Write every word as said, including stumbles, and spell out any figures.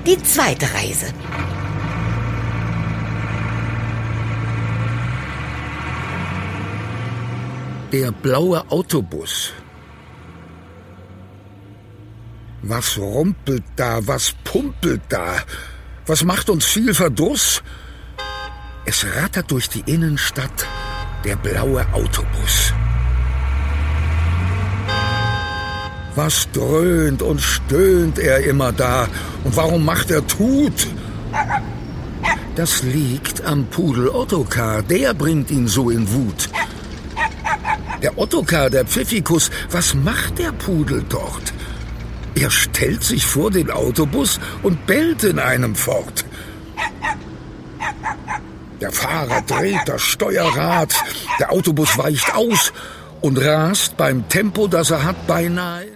die zweite Reise. Der blaue Autobus. Was rumpelt da, was pumpelt da? Was macht uns viel Verdruss? Es rattert durch die Innenstadt, der blaue Autobus. Was dröhnt und stöhnt er immer da? Und warum macht er Tut? Das liegt am Pudel Ottokar, der bringt ihn so in Wut. Der Ottokar, der Pfiffikus, was macht der Pudel dort? Er stellt sich vor den Autobus und bellt in einem fort. Der Fahrer dreht das Steuerrad, der Autobus weicht aus und rast beim Tempo, das er hat, beinahe